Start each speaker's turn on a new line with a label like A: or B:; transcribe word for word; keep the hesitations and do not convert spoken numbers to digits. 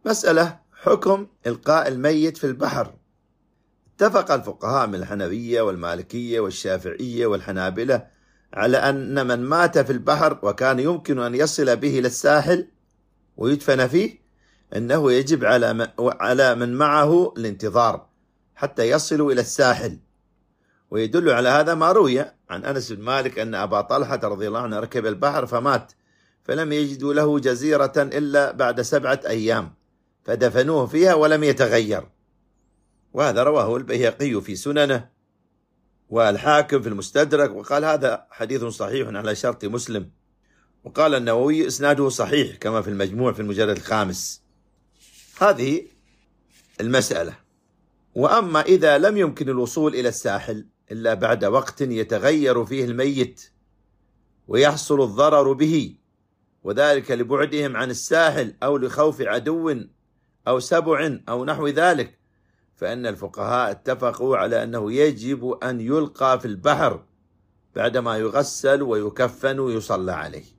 A: مسألة: حكم إلقاء الميت في البحر. اتفق الفقهاء من الحنفية والمالكية والشافعية والحنابلة على أن من مات في البحر وكان يمكن أن يصل به إلى الساحل ويدفن فيه أنه يجب على من معه الانتظار حتى يصلوا إلى الساحل. ويدل على هذا ما روي عن أنس بن مالك أن أبا طلحة رضي الله عنه ركب البحر فمات، فلم يجدوا له جزيرة إلا بعد سبعة أيام فدفنوه فيها ولم يتغير. وهذا رواه البيهقي في سننه والحاكم في المستدرك، وقال هذا حديث صحيح على شرط مسلم. وقال النووي إسناده صحيح كما في المجموع في المجلد الخامس. هذه المسألة. وأما إذا لم يمكن الوصول إلى الساحل إلا بعد وقت يتغير فيه الميت ويحصل الضرر به، وذلك لبعدهم عن الساحل أو لخوف عدو أو سبع أو نحو ذلك، فإن الفقهاء اتفقوا على أنه يجب أن يلقى في البحر بعدما يغسل ويكفن ويصلى عليه.